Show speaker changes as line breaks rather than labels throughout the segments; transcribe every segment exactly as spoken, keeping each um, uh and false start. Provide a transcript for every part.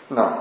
نعم.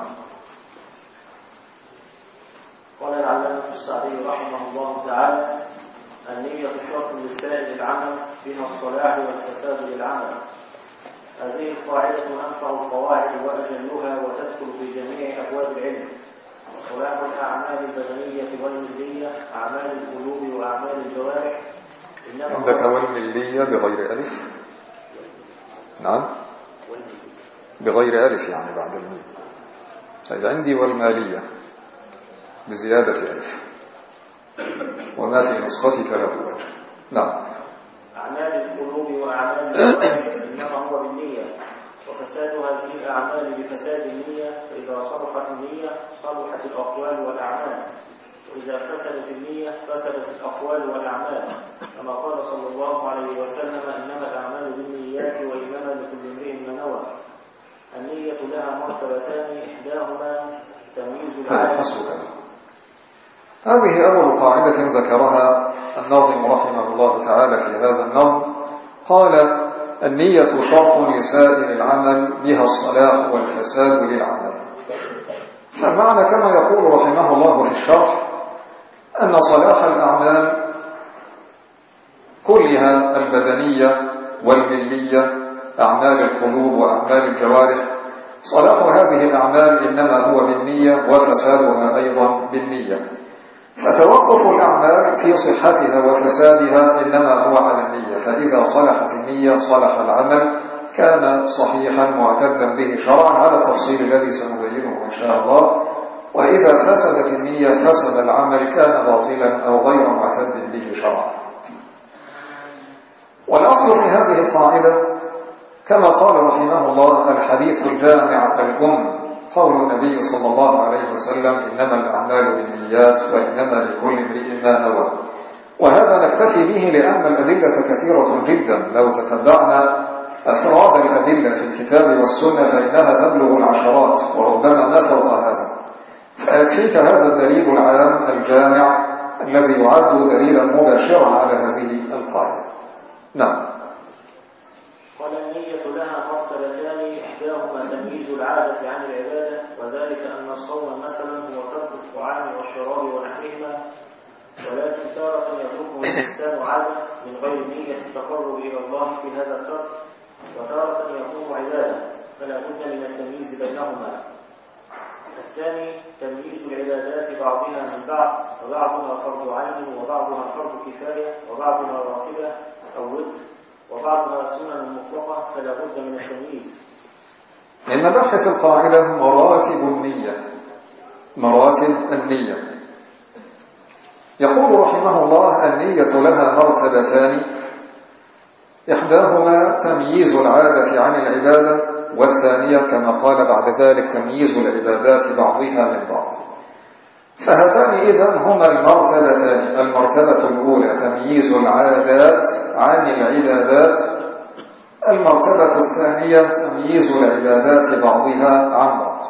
قال العلامة السعدي رحمه الله تعالى: النية شرط لسائر العمل بها الصلاح والفساد للعمل. هذه القاعدة أنفع القواعد وأجلها وتدخل في جميع أبواب العلم. وصلاح الأعمال البدنية والملية أعمال القلوب وأعمال الجوارح.
عندك والملية بغير ألف؟ نعم، بغير ألف يعني بعد الميم. طيب عندي والمالية بزيادة ألف، وما في نسختك له وجه. نعم.
أعمال القلوب وأعمال الجوارح إنما هو بالنية، وفساد هذه الأعمال بفساد النية، فإذا صلحت النية صلحت الأقوال والأعمال، وإذا فسدت النية فسدت الأقوال والأعمال، كما قال صلى الله عليه وسلم: إنما الأعمال بالنيات وإنما لكل امرئ ما نوى. النية لها مرتبتان، إحداهما تمييز العالم.
هذه أول قاعدة ذكرها الناظم رحمه الله تعالى في هذا النظم. قال: النية شرط لسائر العمل بها الصلاح والفساد للعمل. فالمعنى كما يقول رحمه الله في الشرح أن صلاح الأعمال كلها البدنية والملية أعمال القلوب وأعمال الجوارح، صلاح هذه الأعمال إنما هو بالنية، وفسادها أيضا بالنية. فتوقف الأعمال في صحتها وفسادها إنما هو على النية، فإذا صلحت النية صلح العمل، كان صحيحا معتدا به شرعا على التفصيل الذي سنبينه إن شاء الله. وإذا فسدت النية فسد العمل، كان باطلا أو غير معتد به شرعا. والأصل في هذه القاعدة كما قال رحمه الله: الحديث الجامع الأم قول النبي صلى الله عليه وسلم: إنما الأعمال بالنيات وإنما لكل امرئ ما نوى. وهذا نكتفي به لأن الأدلة كثيرة جدا، لو تتبعنا أفراد الأدلة في الكتاب والسنة فإنها تبلغ العشرات وربما ما فوق هذا. فيكفيك هذا الدليل العام الجامع الذي يعد دليلا مباشرا على هذه القاعدة. نعم.
قال: النية لها مرتبتان، إحداهما تمييز العادة عن العبادة، وذلك أن الصوم مثلا هو ترك الطعام والشراب ونحوهما، ولكن تارة يتركه الإنسان عادة من غير نية التقرب إلى الله في هذا الترك، وتارة يكون عبادة، فلا بد من التمييز بينهما. الثاني تمييز العبادات بعضها من بعض، وبعضها فرض عين وبعضها فرض كفاية وبعضها راتبة أو وتر وبعضها سنن مطلقة، فلا بد من التمييز.
إن مبحث القاعدة مراتب النية، مراتب النية. يقول رحمه الله: النية لها مرتبتان، إحداهما تمييز العادة عن العبادة، والثانية كما قال بعد ذلك تمييز العبادات بعضها من بعض. فهاتان إذن هما المرتبتان: المرتبة الأولى تمييز العادات عن العبادات، المرتبة الثانية تمييز العبادات بعضها عن بعض.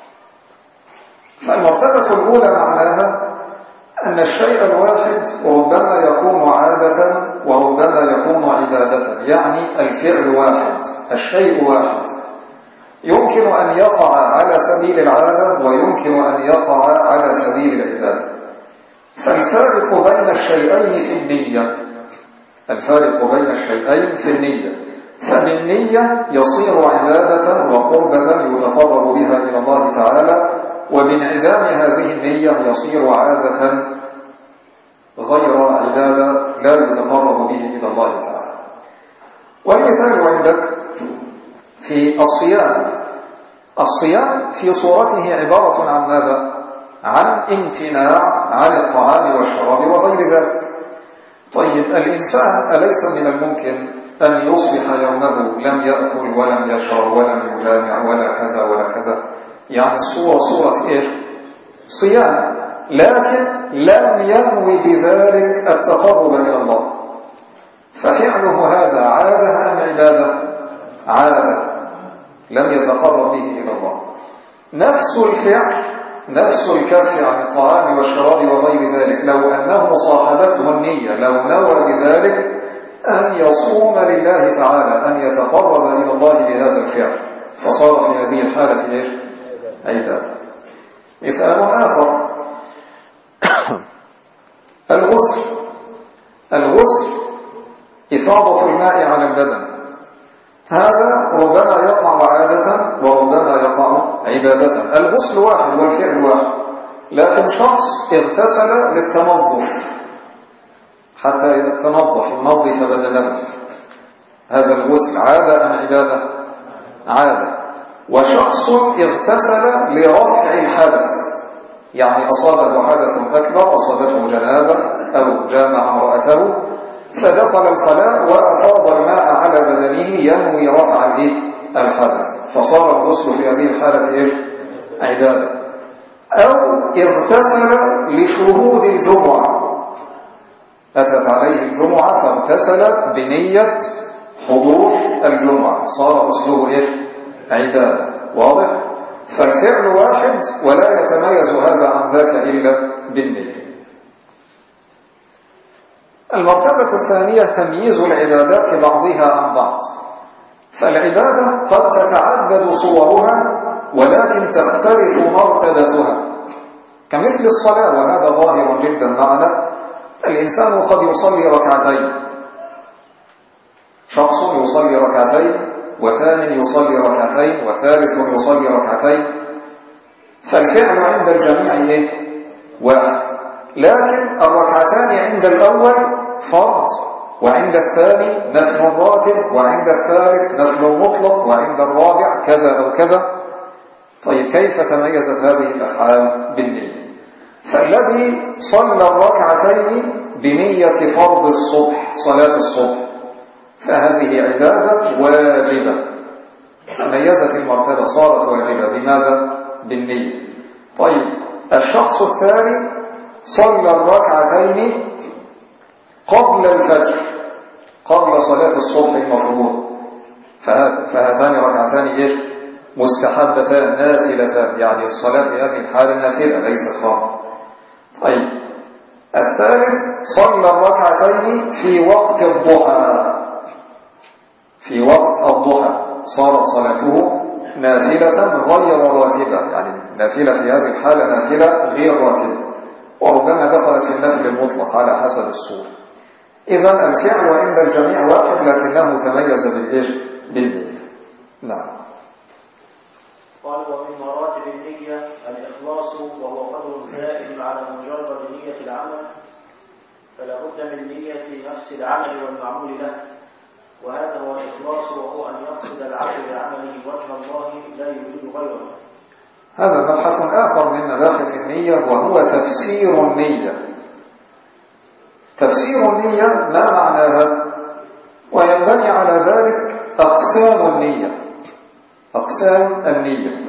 فالمرتبة الأولى معناها أن الشيء الواحد ربما يكون عادة وربما يكون عبادة، يعني الفعل واحد، الشيء واحد، يمكن أن يقع على سبيل العادة ويمكن أن يقع على سبيل العبادة. فالفارق بين الشيئين في النية، الفارق بين الشيئين في النية، فبالنية يصير عبادة وقربة يتقرب بها إلى الله تعالى، وبانعدام هذه النية يصير عادة غير عبادة لا يتقرب به إلى الله تعالى. والمثال عندك في الصيام، الصيام في صورته عبارة عن ماذا؟ عن امتناع عن الطعام والشراب وغير ذلك. طيب الإنسان أليس من الممكن أن يصبح يومه لم يأكل ولم يشرب ولم يجامع ولا كذا ولا كذا؟ يعني الصورة صورة إيش؟ صيام، لكن لم ينوي بذلك التقرب إلى الله، ففعله هذا عادة أم عبادة؟ عادة، لم يتقرب به إلى الله. نفس الفعل، نفس الكف عن الطعام والشراب وغير ذلك، لو أنه صاحبته النية، لو نوى بذلك أن يصوم لله تعالى، أن يتقرب إلى الله بهذا الفعل، فصار في هذه الحالة إيش؟ عبادة. مثال آخر الغسل. الغسل إفاضة الماء على البدن، هذا ربما يقع عادة وربما يقع عبادة. الغسل واحد والفعل واحد، لكن شخص اغتسل للتنظف حتى يتنظف ينظف بدنه، هذا الغسل عادة أم عبادة؟ عادة. وشخص اغتسل لرفع الحدث، يعني أصابه حدث أكبر، أصابته جنابة أو جامع امرأته فدخل الخلاء وأفاض الماء على بدنه ينوي رفع الحدث، فصار الغسل في هذه الحالة إيه؟ عبادة. أو اغتسل لشهود الجمعة، أتت عليه الجمعة فاغتسل بنية حضور الجمعة، صار غسله إيه؟ عبادة. واضح؟ فالفعل واحد ولا يتميز هذا عن ذاك إلا بالنية. المرتبة الثانية تمييز العبادات بعضها عن بعض. فالعبادة قد تتعدد صورها ولكن تختلف مرتبتها، كمثل الصلاة، وهذا ظاهر جدا معنا. الإنسان قد يصلي ركعتين، شخص يصلي ركعتين وثاني يصلي ركعتين وثالث يصلي ركعتين، فالفعل عند الجميع إيه؟ واحد، لكن الركعتان عند الأول فرض، وعند الثاني نفل راتب، وعند الثالث نفل مطلق، وعند الرابع كذا أو كذا. طيب كيف تميزت هذه الأفعال بالنية؟ فالذي صلى الركعتين بنية فرض الصبح، صلاة الصبح، فهذه عبادة واجبة، تميزت المرتبة، صارت واجبة. بماذا؟ بالنية. طيب الشخص الثاني صلى الركعتين قبل الفجر، قبل صلاة الصبح المفروض، فهذان ركعتان إيش؟ مستحبتان نافلتان، يعني الصلاة في هذه الحالة نافلة ليست فرض. طيب الثالث صلى الركعتين في وقت الضحى، في وقت الضحى صارت صلاته نافلة غير راتبة، يعني نافلة في هذه الحالة نافلة غير راتبة، وربما دخلت في النفل المطلق على حسب الصورة. إذن الفعل عند الجميع واحد لكنه تميز بالإيش؟ بالنية. نعم.
قال ومن مراتب النية الإخلاص، وهو قدر زائد على مجرد نية العمل، فلا بد من نية نفس العمل والمعمول له، وهذا هو الإخلاص، وهو أن يقصد العبد بعمله وجه الله لا يريد غيره.
هذا مبحث آخر من مباحث النية، وهو تفسير النية. تفسير النية ما معناها؟ وينبني على ذلك أقسام النية. أقسام النية.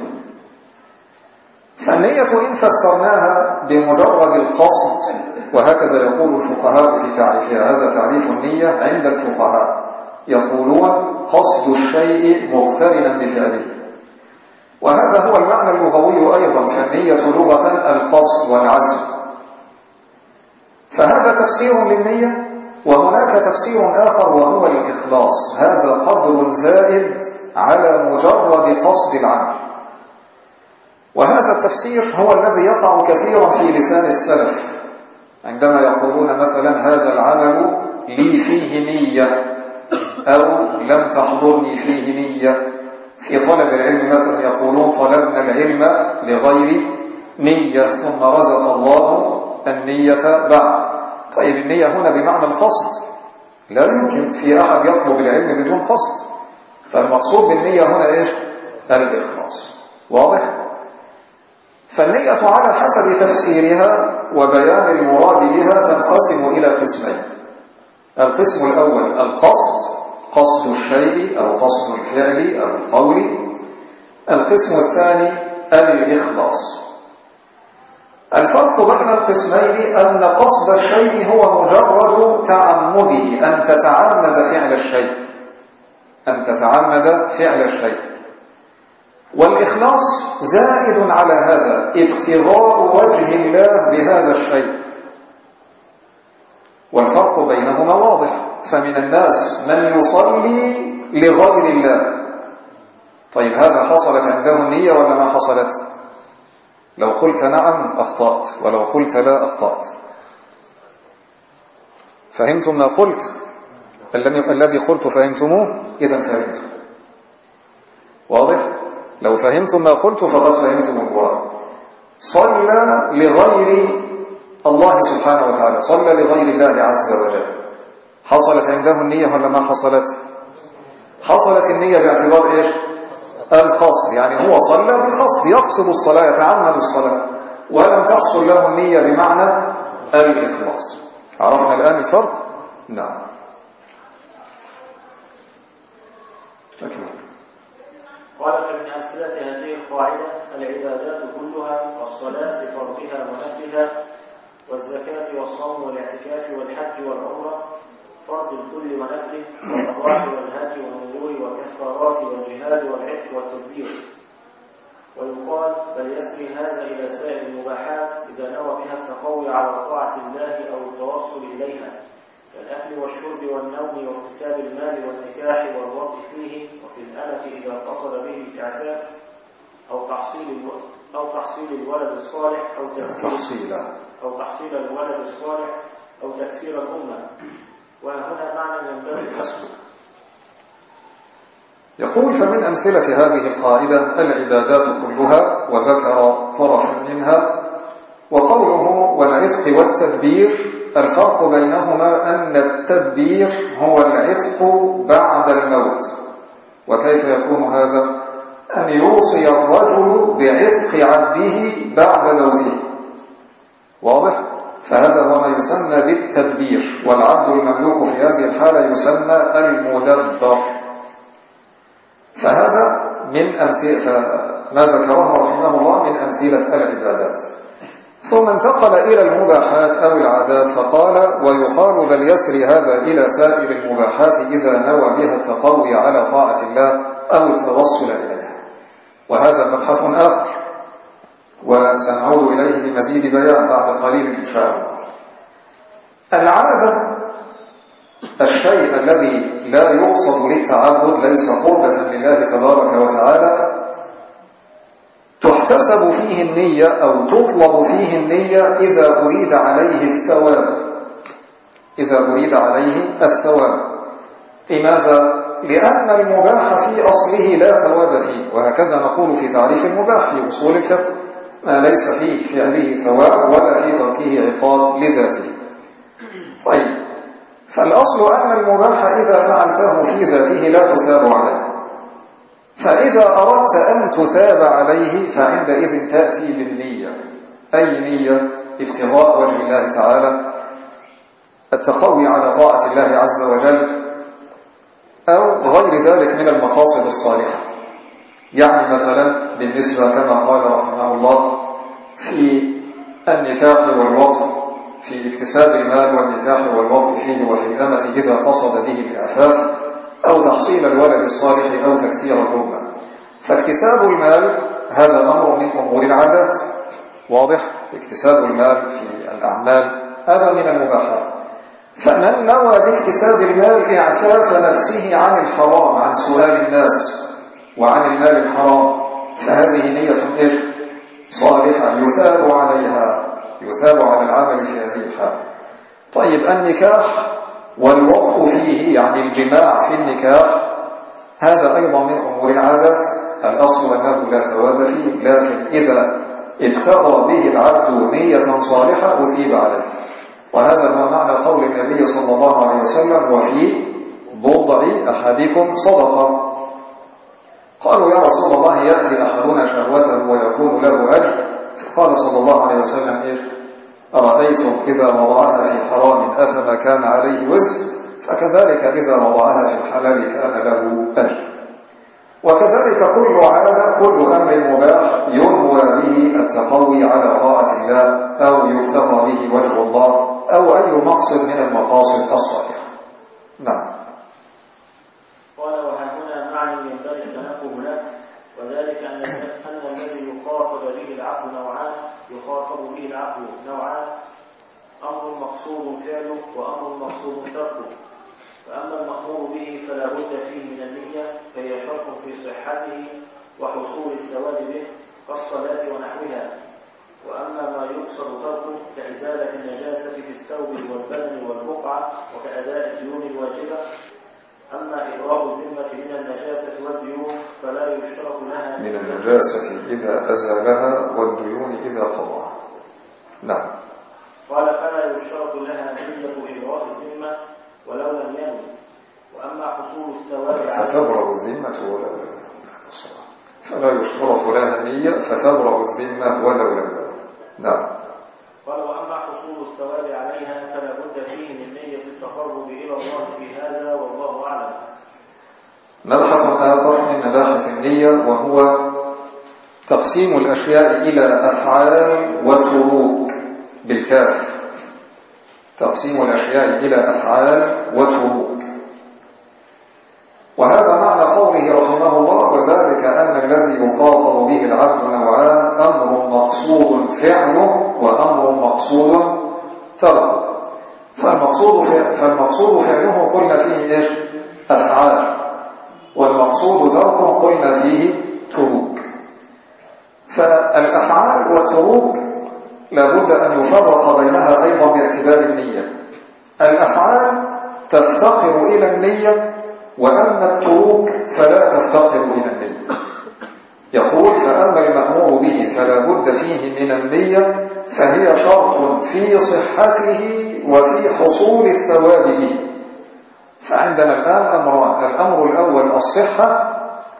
فالنية إن فسرناها بمجرد القصد، وهكذا يقول الفقهاء في تعريفها، هذا تعريف النية عند الفقهاء، يقولون قصد الشيء مقترنا بفعله، وهذا هو المعنى اللغوي أيضا، فالنية لغة القصد والعزم. فهذا تفسير للنية. وهناك تفسير آخر وهو الإخلاص، هذا قدر زائد على مجرد قصد العمل. وهذا التفسير هو الذي يقع كثيرا في لسان السلف عندما يقولون مثلا هذا العمل لي فيه نية، أو لم تحضرني فيه نية. في طلب العلم مثلا يقولون طلبنا العلم لغير نية ثم رزق الله النية بعد. طيب النية هنا بمعنى القصد، لا يمكن في أحد يطلب العلم بدون قصد، فالمقصود بالنية هنا إيش؟ الإخلاص. واضح؟ فالنية على حسب تفسيرها وبيان المراد بها تنقسم إلى قسمين. القسم الأول القصد، قصد الشيء أو قصد الفعل أو القول. القسم الثاني الإخلاص. الفرق بين القسمين أن قصد الشيء هو مجرد تعمده، أن تتعمد فعل الشيء، أن تتعمد فعل الشيء. والإخلاص زائد على هذا، ابتغاء وجه الله بهذا الشيء. والفرق بينهما واضح. فمن الناس من يصلي لغير الله. طيب هذا حصلت عنده النية ولا ما حصلت؟ لو قلت نعم أخطأت، ولو قلت لا أخطأت. فهمتم ما قلت؟ الذي قلت فهمتموه؟ إذا فهمتم. واضح؟ لو فهمتم ما قلت فقد فهمتم المراد. صلى لغير الله سبحانه وتعالى، صلى لغير الله عز وجل، حصلت عنده النية ولا ما حصلت؟ حصلت النية باعتبار إيش؟ القصد، يعني هو صلى بقصد، يقصد الصلاة، يتعمد الصلاة، ولم تحصل له النية بمعنى الإخلاص. عرفنا الآن الفرق؟ نعم. أكمل.
قال فمن أمثلة هذه القاعدة العبادات كلها، والصلاة فرضها ونفلها، والزكاة والصوم والاعتكاف والحج والعمرة، فرض الكل ونفله، والأضاحي والهدي والنذور والكفارات والجهاد والعتق والتدبير. ويقال بل يسري هذا إلى سائر المباحات إذا نوى بها التقوي على طاعة الله أو التوصل إليها، كالأكل والشرب والنوم واكتساب المال والنكاح والوقت فيه، وفي الأمة إذا قصد به الإعفاف أو تحصيل أو تحصيل الولد الصالح أو تحصيل أو تحصيل الولد الصالح أو تكسير الأمة. وهنا معنى ينبغي حسبه.
يقول فمن أمثلة هذه القاعدة العبادات كلها، وذكر طرفا منها، وقوله والعتق والتدبير، الفرق بينهما أن التدبير هو العتق بعد الموت. وكيف يكون هذا؟ أن يوصي الرجل بعتق عبده بعد موته. واضح؟ فهذا هو ما يسمى بالتدبير، والعبد المملوك في هذه الحالة يسمى المدبر. فهذا من أمثلة ما ذكره رحمه الله من أمثلة العبادات. ثم انتقل إلى المباحات أو العادات فقال ويقال بل يسري هذا إلى سائر المباحات إذا نوى بها التقوي على طاعة الله أو التوصل إليها. وهذا مبحث آخر وسنعود إليه بمزيد بيان بعد قليل إن شاء الله. العادة الشيء الذي لا يقصد للتعبد، ليس قربة لله تبارك وتعالى، تحتسب فيه النية أو تطلب فيه النية إذا أريد عليه الثواب، إذا أريد عليه الثواب. لماذا؟ لأن المباح في أصله لا ثواب فيه، وهكذا نقول في تعريف المباح في أصول الفقه: ما ليس فيه فعله ثواب ولا في تركه عقاب لذاته. طيب، فالأصل أن المباح إذا فعلته في ذاته لا تثاب عليه، فإذا أردت أن تثاب عليه فعندئذ تأتي بالنية. أي نية؟ ابتغاء وجه الله تعالى، التقوي على طاعة الله عز وجل، أو غير ذلك من المقاصد الصالحة. يعني مثلا بالنسبة كما قال رحمه الله في النكاح والوطء، في اكتساب المال والنكاح والوطء فيه، وفي الأمة إذا قصد به الإعفاف أو تحصيل الولد الصالح أو تكثير الأمة. فاكتساب المال هذا أمر من أمور العادات، واضح؟ اكتساب المال في الأعمال هذا من المباحات. فمن نوى باكتساب المال إعفاف نفسه عن الحرام، عن سؤال الناس وعن المال الحرام، فهذه نية إيش؟ صالحة يثاب عليها، يثاب على العمل في هذه الحال. طيب، النكاح والوطء فيه يعني الجماع في النكاح هذا أيضا من أمور العادات، الأصل أنه لا ثواب فيه، لكن إذا ابتغى به العبد نية صالحة أثيب عليه. وهذا هو معنى قول النبي صلى الله عليه وسلم: وفي بضع أحدكم صدقة. قالوا: يا رسول الله، يأتي أحدنا شهوته ويكون له أجر؟ فقال صلى الله عليه وسلم: إيش؟ أرأيتم إذا وضعها في حرام أفما كان عليه وزر؟ فكذلك إذا وضعها في الحلال كان له أجر. وكذلك كل عادة، كل أمر مباح ينوى به التقوي على طاعة الله أو يبتغى به وجه الله أو أي مقصد من المقاصد الصالحة. نعم.
قال: وهنا معنى ينبغي التنبه له، وذلك أن أن الذي يخاطب به العبد نوعان، يخاطب به العبد نوعان: أمر مقصود فعله وأمر مقصود تركه. فأما المأمور به فلا بد فيه من النية، فهي شرط في صحته وحصول الثواب به، كالصلاة ونحوها. وأما ما يقصد تركه كإزالة النجاسة في الثوب والبدن والبقعة وكأداء الديون الواجبة. أما إبراء الذمة من النجاسة والديون فلا يشترط لها
من النجاسة إذا أزالها والديون إذا قضاها. نعم.
قال فلا يشترط لها نية إبراء الذمة ولو لم ينوي. وأما حصول الثواب
فتبرأ الذمة ولا فلا يشترط لها النية فتبرأ الذمة ولو لم ينوي. نعم.
قال وأما حصول الثواب عليها فلا بد فيه من نية التقرب إلى الله في هذا والله أعلم.
مبحث آخر من مباحث النية وهو تقسيم الأشياء إلى أفعال وتروك بالكاف. تقسيم الأشياء إلى أفعال وتروك. وهذا معنى قوله رحمه الله وذلك أن الذي يخاطب به العبد نوعان أمر مقصود فعله وأمر مقصود تركه. فالمقصود فالمقصود فعله قلنا فيه إيش؟ أفعال، والمقصود تركه قلنا فيه تروك. فالأفعال والتروك لابد أن يفرق بينها أيضا باعتبار النية. الأفعال تفتقر إلى النية وأما التروك فلا تفتقر إلى النية. يقول فأما المأمور به فلا بد فيه من النية فهي شرط في صحته وفي حصول الثواب به. فعندنا الآن أمران: الأمر الأول الصحة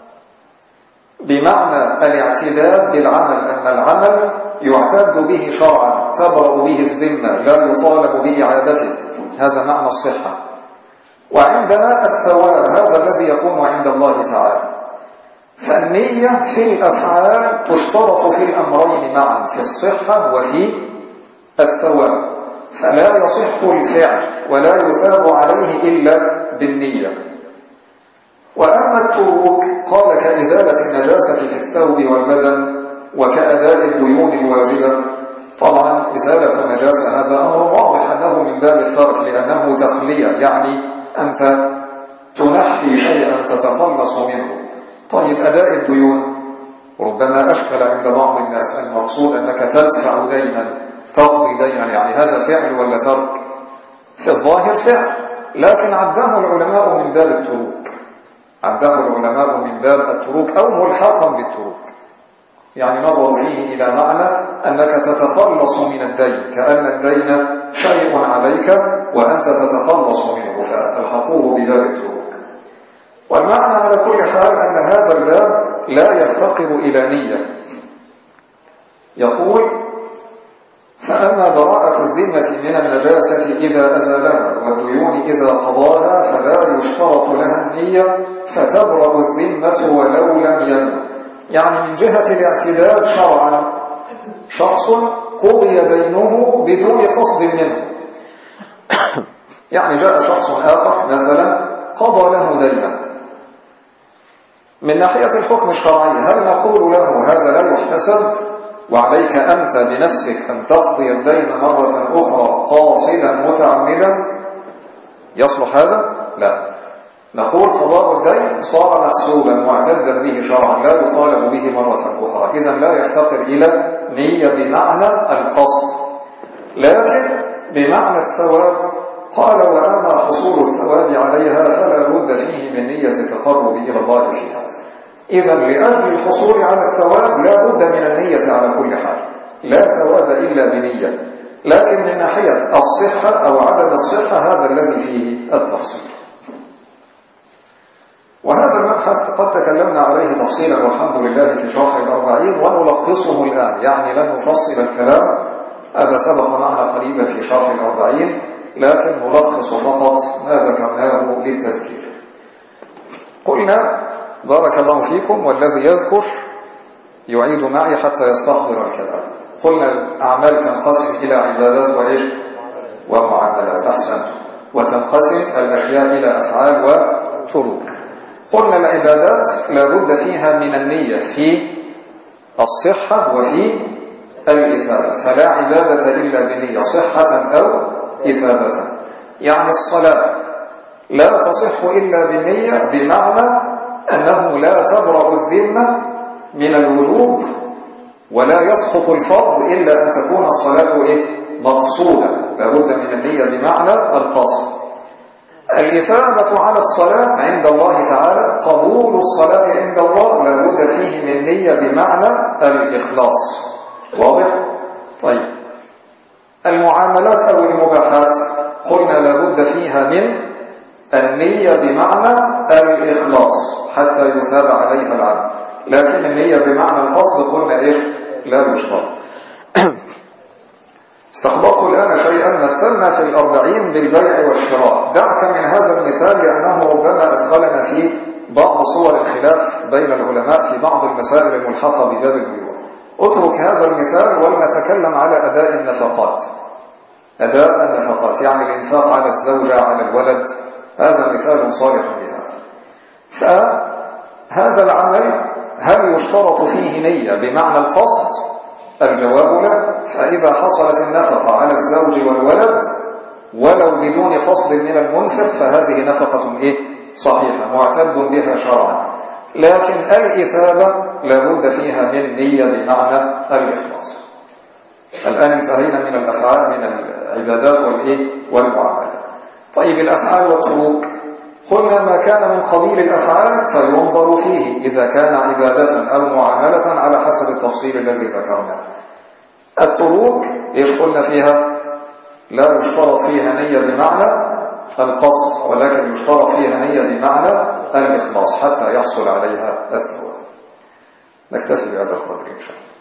بمعنى الاعتداد بالعمل، أن العمل يعتد به شرعا تبرأ به الذمة لا يطالب بإعادته، هذا معنى الصحة. وعندنا الثواب هذا الذي يكون عند الله تعالى. فالنية في الأفعال تشترط في الأمرين معا، في الصحة وفي الثواب، فلا يصح الفعل ولا يثاب عليه إلا بالنية. وأما التروك قال كإزالة النجاسة في الثوب والبدن وكأداء الديون الواجبة. طبعا إزالة النجاسة هذا أمر واضح أنه من باب الترك لأنه تخلية، يعني أنت تنحي شيئا تتخلص منه. طيب أداء الديون ربما أشكل عند بعض الناس، المقصود أنك تدفع دينا تقضي دينا، يعني هذا فعل ولا ترك؟ في الظاهر فعل، لكن عده العلماء من باب التروك، عده العلماء من باب التروك أو ملحقا بالتروك، يعني نظروا فيه إلى معنى أنك تتخلص من الدين، كأن الدين شيء عليك وأنت تتخلص منه، فالحقوه بباب التروك. والمعنى على كل حال أن هذا الباب لا يفتقر إلى نية. يقول فأما براءة الذمة من النجاسة إذا أزالها والديون إذا قضاها فلا يشترط لها النية فتبرأ الذمة ولو لم ينوي. يعني من جهة الاعتداد شرعا شخص قضي دينه بدون قصد منه، يعني جاء شخص آخر مثلا قضى له دينه. من ناحية الحكم الشرعي هل نقول له هذا لا يحتسب وعليك أنت بنفسك أن تقضي الدين مرة أخرى قاصدا متعمدا؟ يصلح هذا؟ لا، نقول قضاء الدين صار مقصودا معتدا به شرعا لا يطالب به مرة أخرى، إذن لا يفتقر إلى نية بمعنى القصد، لكن بمعنى الثواب. قال وأما حصول الثواب عليها فلا بد فيه من نية التقرب إلى الله في هذا. إذن لأجل الحصول على الثواب لا بد من النية على كل حال، لا ثواب إلا بنية، لكن من ناحية الصحة أو عدم الصحة هذا الذي فيه التفصيل. وهذا المبحث قد تكلمنا عليه تفصيلا والحمد لله في شرح الأربعين ونلخصه الآن، يعني لن نفصل الكلام، هذا سبق معنا قريبا في شرح الأربعين، لكن نلخص فقط ما ذكرناه للتذكير. قلنا بارك الله فيكم والذي يذكر يعيد معي حتى يستحضر الكلام. قلنا الأعمال تنقسم إلى عبادات وإيش ومعاملات، أحسنت، وتنقسم الأشياء إلى أفعال وتروك. قلنا العبادات لابد فيها من النية في الصحة وفي الإثابة، فلا عبادة إلا بنية صحة أو إثابة. يعني الصلاة لا تصح إلا بنية بمعنى أنه لا تبرأ الذمة من الوجوب ولا يسقط الفرض إلا أن تكون الصلاة إيه؟ مقصودة، لابد من النية بمعنى القصد. الإثابة على الصلاة عند الله تعالى، قبول الصلاة عند الله لابد فيه من نية بمعنى الإخلاص. واضح؟ طيب، المعاملات أو المباحات قلنا لابد فيها من النية بمعنى الإخلاص حتى يثاب عليها العبد، لكن النية بمعنى القصد قلنا إيه؟ لا يشترط. استخلصت الآن شيئا مثلنا في الأربعين بالبيع والشراء. دعك من هذا المثال لأنه ربما أدخلنا في بعض صور الخلاف بين العلماء في بعض المسائل الملحقة بباب البيوع. اترك هذا المثال ولنتكلم على أداء النفقات. أداء النفقات يعني الإنفاق على الزوجة على الولد، هذا مثال صالح لهذا. فهذا العمل هل يشترط فيه نية بمعنى القصد؟ الجواب لا. فإذا حصلت النفقة على الزوج والولد ولو بدون قصد من المنفق فهذه نفقة إيه؟ صحيحة معتد بها شرعا، لكن الإثابة لابد فيها من نية بمعنى الإخلاص. الآن انتهينا من الأفعال من العبادات والإيه؟ والمعاملات. طيب، الأفعال والتروك قلنا ما كان من قبيل الأفعال فينظر فيه إذا كان عبادة أو معاملة على حسب التفصيل الذي ذكرناه. التروك إيش قلنا فيها؟ لا يشترط فيها نية بمعنى القصد، ولكن يشترط فيها نية بمعنى الإخلاص حتى يحصل عليها الثواب. نكتفي بهذا القدر إن شاء الله.